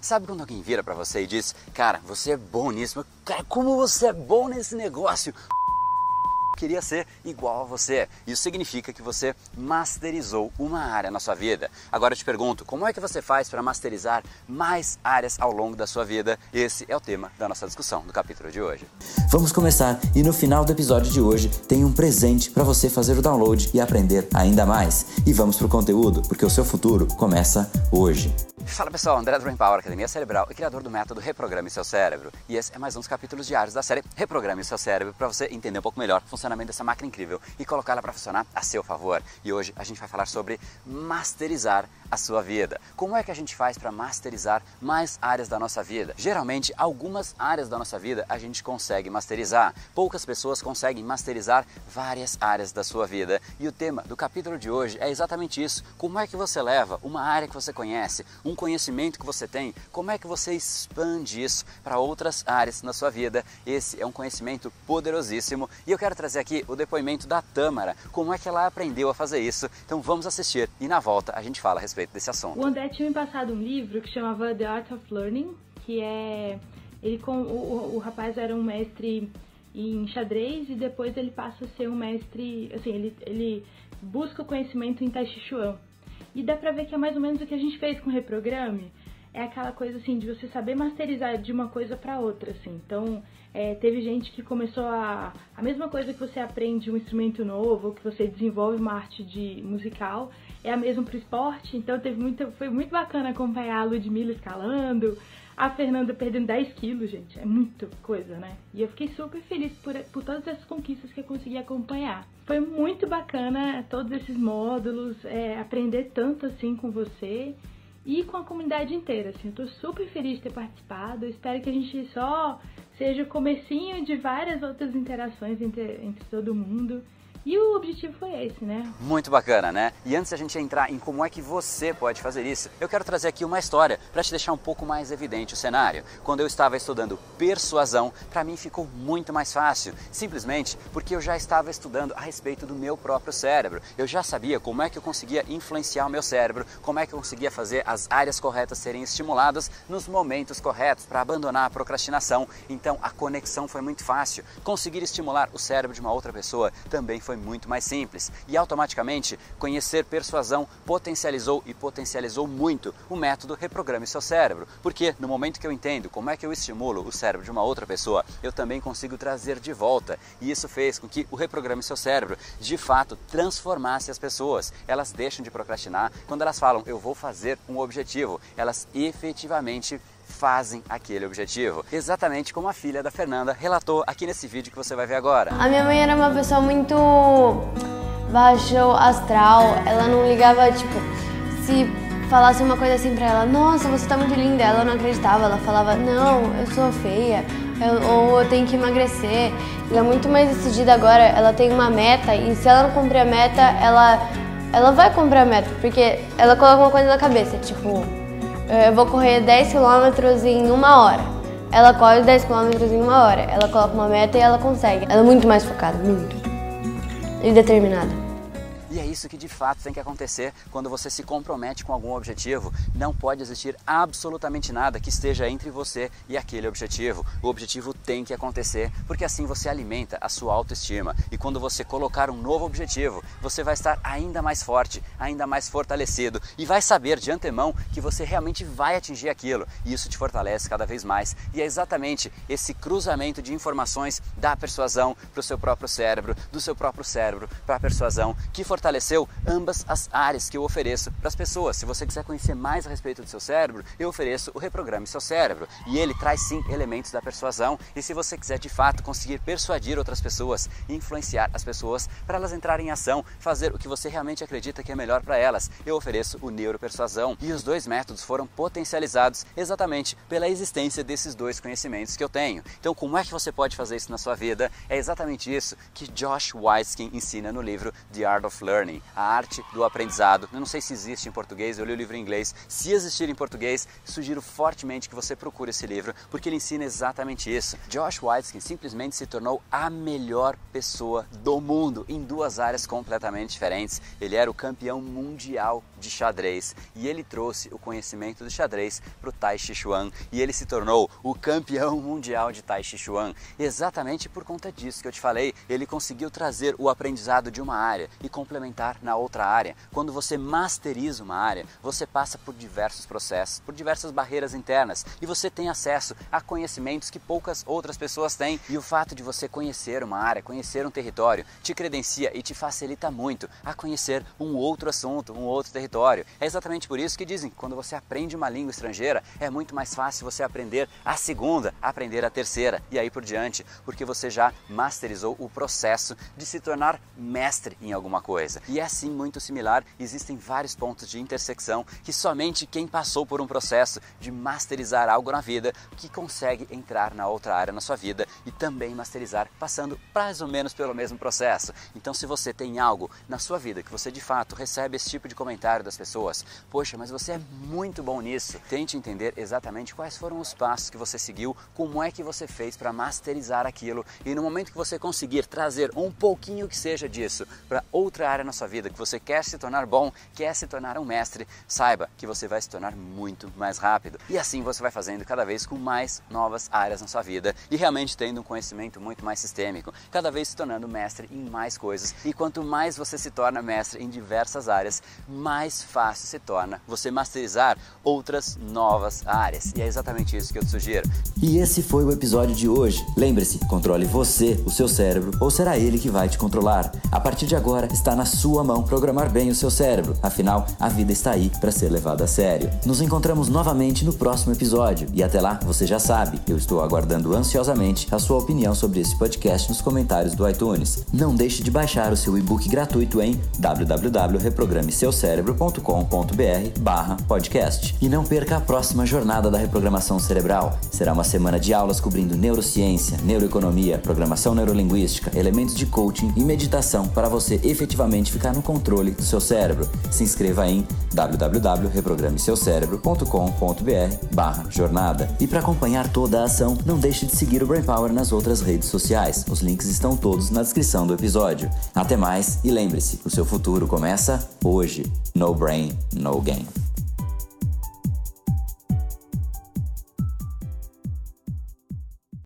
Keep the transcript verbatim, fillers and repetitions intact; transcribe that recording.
Sabe quando alguém vira pra você e diz, cara, você é bom nisso, mas cara, como você é bom nesse negócio? Queria ser igual a você. Isso significa que você masterizou uma área na sua vida. Agora eu te pergunto, como é que você faz para masterizar mais áreas ao longo da sua vida? Esse é o tema da nossa discussão do capítulo de hoje. Vamos começar e no final do episódio de hoje tem um presente para você fazer o download e aprender ainda mais. E vamos pro conteúdo, porque o seu futuro começa hoje. Fala pessoal, André do Brain Power, Academia Cerebral e criador do método Reprograme Seu Cérebro. E esse é mais um dos capítulos diários da série Reprograme Seu Cérebro para você entender um pouco melhor o funcionamento dessa máquina incrível e colocá-la para funcionar a seu favor. E hoje a gente vai falar sobre masterizar a sua vida. Como é que a gente faz para masterizar mais áreas da nossa vida? Geralmente, algumas áreas da nossa vida a gente consegue masterizar. Poucas pessoas conseguem masterizar várias áreas da sua vida. E o tema do capítulo de hoje é exatamente isso. Como é que você leva uma área que você conhece, um conhecimento que você tem, como é que você expande isso para outras áreas na sua vida? Esse é um conhecimento poderosíssimo e eu quero trazer aqui o depoimento da Tâmara, como é que ela aprendeu a fazer isso. Então vamos assistir e na volta a gente fala a respeito desse assunto. O André tinha me passado um livro que chamava The Art of Learning, que é... ele com o, o, o rapaz era um mestre em xadrez e depois ele passa a ser um mestre, assim, ele, ele busca o conhecimento em Tai Chi Chuan. E dá pra ver que é mais ou menos o que a gente fez com o Reprograme. É aquela coisa assim de você saber masterizar de uma coisa pra outra, assim. Então, é, teve gente que começou a... A mesma coisa que você aprende um instrumento novo, ou que você desenvolve uma arte de musical, é a mesma pro esporte. Então, teve muito, foi muito bacana acompanhar a Ludmilla escalando, a Fernanda perdendo dez quilos, gente. É muita coisa, né? E eu fiquei super feliz por, por todas essas conquistas que eu consegui acompanhar. Foi muito bacana todos esses módulos, é, aprender tanto assim com você e com a comunidade inteira. Assim, eu tô super feliz de ter participado. Eu espero que a gente só seja o comecinho de várias outras interações entre, entre todo mundo. E o objetivo foi esse, né? Muito bacana, né? E antes da gente entrar em como é que você pode fazer isso, eu quero trazer aqui uma história para te deixar um pouco mais evidente o cenário. Quando eu estava estudando persuasão, para mim ficou muito mais fácil, simplesmente porque eu já estava estudando a respeito do meu próprio cérebro. Eu já sabia como é que eu conseguia influenciar o meu cérebro, como é que eu conseguia fazer as áreas corretas serem estimuladas nos momentos corretos para abandonar a procrastinação. Então a conexão foi muito fácil. Conseguir estimular o cérebro de uma outra pessoa também foi muito mais simples e automaticamente conhecer persuasão potencializou e potencializou muito o método Reprograme Seu Cérebro, porque no momento que eu entendo como é que eu estimulo o cérebro de uma outra pessoa, eu também consigo trazer de volta, e isso fez com que o Reprograme Seu Cérebro de fato transformasse as pessoas. Elas deixam de procrastinar quando elas falam eu vou fazer um objetivo, elas efetivamente fazem aquele objetivo. Exatamente como a filha da Fernanda relatou aqui nesse vídeo que você vai ver agora. A minha mãe era uma pessoa muito baixo astral, ela não ligava, tipo, se falasse uma coisa assim pra ela, nossa, você tá muito linda, ela não acreditava, ela falava, não, eu sou feia, eu, ou eu tenho que emagrecer. Ela é muito mais decidida agora, ela tem uma meta e se ela não cumprir a meta, ela, ela vai cumprir a meta, porque ela coloca uma coisa na cabeça, tipo, eu vou correr dez quilômetros em uma hora. Ela corre dez quilômetros em uma hora. Ela coloca uma meta e ela consegue. Ela é muito mais focada, muito. E determinada. E é isso que de fato tem que acontecer quando você se compromete com algum objetivo. Não pode existir absolutamente nada que esteja entre você e aquele objetivo. O objetivo tem que acontecer, porque assim você alimenta a sua autoestima. E quando você colocar um novo objetivo, você vai estar ainda mais forte, ainda mais fortalecido e vai saber de antemão que você realmente vai atingir aquilo. E isso te fortalece cada vez mais. E é exatamente esse cruzamento de informações da persuasão para o seu próprio cérebro, do seu próprio cérebro para a persuasão, que fortaleceu ambas as áreas que eu ofereço para as pessoas. Se você quiser conhecer mais a respeito do seu cérebro, eu ofereço o Reprograme Seu Cérebro. E ele traz sim elementos da persuasão. E se você quiser de fato conseguir persuadir outras pessoas, influenciar as pessoas para elas entrarem em ação, fazer o que você realmente acredita que é melhor para elas, eu ofereço o Neuropersuasão. E os dois métodos foram potencializados exatamente pela existência desses dois conhecimentos que eu tenho. Então como é que você pode fazer isso na sua vida? É exatamente isso que Josh Waitzkin ensina no livro The Art of Learning, a arte do aprendizado. Eu não sei se existe em português, eu li o livro em inglês. Se existir em português, sugiro fortemente que você procure esse livro, porque ele ensina exatamente isso. Josh Waitzkin simplesmente se tornou a melhor pessoa do mundo em duas áreas completamente diferentes. Ele era o campeão mundial de de xadrez e ele trouxe o conhecimento do xadrez para o Tai Chi Chuan e ele se tornou o campeão mundial de Tai Chi Chuan. Exatamente por conta disso que eu te falei, ele conseguiu trazer o aprendizado de uma área e complementar na outra área. Quando você masteriza uma área, você passa por diversos processos, por diversas barreiras internas e você tem acesso a conhecimentos que poucas outras pessoas têm. E o fato de você conhecer uma área, conhecer um território, te credencia e te facilita muito a conhecer um outro assunto, um outro território. É exatamente por isso que dizem que quando você aprende uma língua estrangeira, é muito mais fácil você aprender a segunda, aprender a terceira e aí por diante, porque você já masterizou o processo de se tornar mestre em alguma coisa. E é assim muito similar, existem vários pontos de intersecção que somente quem passou por um processo de masterizar algo na vida que consegue entrar na outra área na sua vida e também masterizar passando mais ou menos pelo mesmo processo. Então se você tem algo na sua vida que você de fato recebe esse tipo de comentário das pessoas, poxa, mas você é muito bom nisso, tente entender exatamente quais foram os passos que você seguiu, como é que você fez para masterizar aquilo e no momento que você conseguir trazer um pouquinho que seja disso para outra área na sua vida que você quer se tornar bom, quer se tornar um mestre, saiba que você vai se tornar muito mais rápido e assim você vai fazendo cada vez com mais novas áreas na sua vida e realmente tendo um conhecimento muito mais sistêmico, cada vez se tornando mestre em mais coisas e quanto mais você se torna mestre em diversas áreas, mais fácil se torna você masterizar outras novas áreas e é exatamente isso que eu te sugiro. E esse foi o episódio de hoje. Lembre-se, controle você, o seu cérebro, ou será ele que vai te controlar? A partir de agora está na sua mão programar bem o seu cérebro, afinal a vida está aí para ser levada a sério. Nos encontramos novamente no próximo episódio e até lá você já sabe, eu estou aguardando ansiosamente a sua opinião sobre esse podcast nos comentários do iTunes. Não deixe de baixar o seu e-book gratuito em w w w ponto reprograme seu cérebro ponto com ponto b r barra podcast. E não perca a próxima jornada da reprogramação cerebral. Será uma semana de aulas cobrindo neurociência, neuroeconomia, programação neurolinguística, elementos de coaching e meditação para você efetivamente ficar no controle do seu cérebro. Se inscreva em w w w ponto reprograme seu cérebro ponto com ponto b r barra jornada. E para acompanhar toda a ação, não deixe de seguir o Brain Power nas outras redes sociais. Os links estão todos na descrição do episódio. Até mais e lembre-se, o seu futuro começa hoje. No brain, no game.